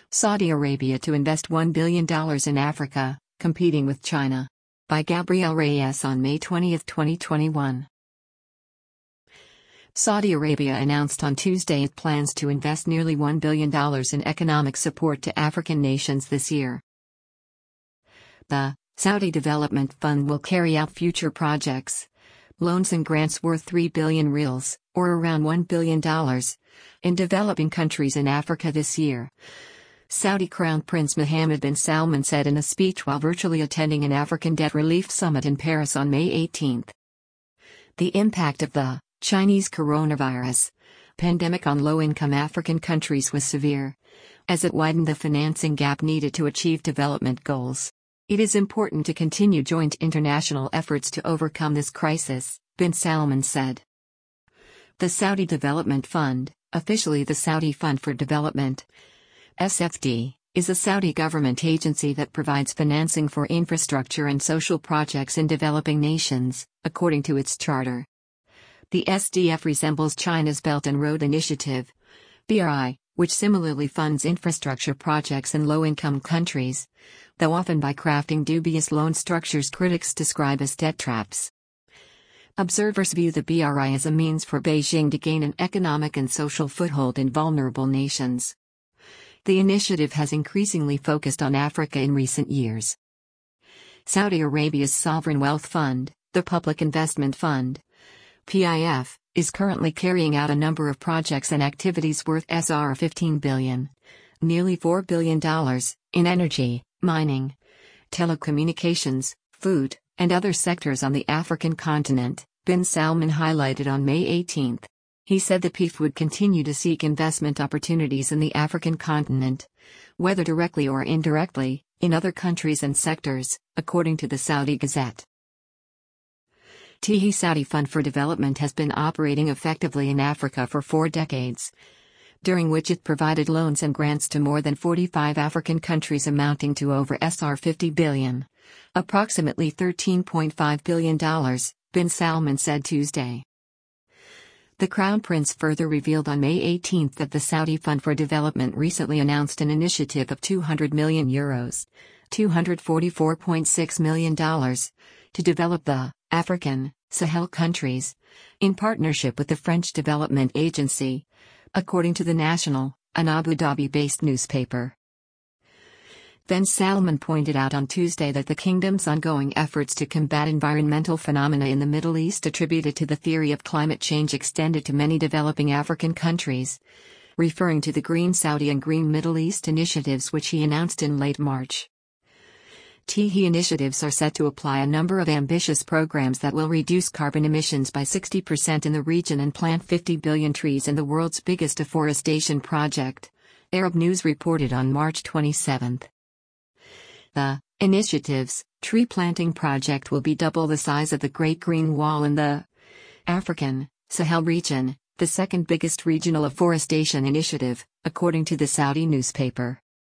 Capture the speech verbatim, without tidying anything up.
Saudi Arabia to invest one billion dollars in Africa, competing with China. By Gabriel Reyes on May twentieth, twenty twenty-one. Saudi Arabia announced on Tuesday it plans to invest nearly one billion dollars in economic support to African nations this year. The Saudi Development Fund will carry out future projects, loans and grants worth three billion riyals, or around one billion dollars, in developing countries in Africa this year. Saudi Crown Prince Mohammed bin Salman said in a speech while virtually attending an African Debt Relief Summit in Paris on May eighteenth. The impact of the Chinese coronavirus pandemic on low-income African countries was severe, as it widened the financing gap needed to achieve development goals. It is important to continue joint international efforts to overcome this crisis, bin Salman said. The Saudi Development Fund, officially the Saudi Fund for Development, S F D, is a Saudi government agency that provides financing for infrastructure and social projects in developing nations, according to its charter. The S D F resembles China's Belt and Road Initiative, B R I, which similarly funds infrastructure projects in low-income countries, though often by crafting dubious loan structures critics describe as debt traps. Observers view the B R I as a means for Beijing to gain an economic and social foothold in vulnerable nations. The initiative has increasingly focused on Africa in recent years. Saudi Arabia's Sovereign Wealth Fund, the Public Investment Fund, P I F, is currently carrying out a number of projects and activities worth fifteen billion dollars, nearly four billion dollars, in energy, mining, telecommunications, food, and other sectors on the African continent, bin Salman highlighted on May eighteenth. He said the P I F would continue to seek investment opportunities in the African continent, whether directly or indirectly, in other countries and sectors, according to the Saudi Gazette. The Saudi Fund for Development has been operating effectively in Africa for four decades, during which it provided loans and grants to more than forty-five African countries amounting to over fifty billion dollars, approximately thirteen point five billion dollars, bin Salman said Tuesday. The Crown Prince further revealed on May eighteenth that the Saudi Fund for Development recently announced an initiative of two hundred million euros, two hundred forty-four point six million dollars, to develop the African Sahel countries, in partnership with the French Development Agency, according to The National, an Abu Dhabi-based newspaper. Bin Salman pointed out on Tuesday that the kingdom's ongoing efforts to combat environmental phenomena in the Middle East attributed to the theory of climate change extended to many developing African countries, referring to the Green Saudi and Green Middle East initiatives which he announced in late March. T H E initiatives are set to apply a number of ambitious programs that will reduce carbon emissions by sixty percent in the region and plant fifty billion trees in the world's biggest afforestation project, Arab News reported on March twenty-seventh. The initiative's tree planting project will be double the size of the Great Green Wall in the African Sahel region, the second biggest regional afforestation initiative, according to the Saudi newspaper.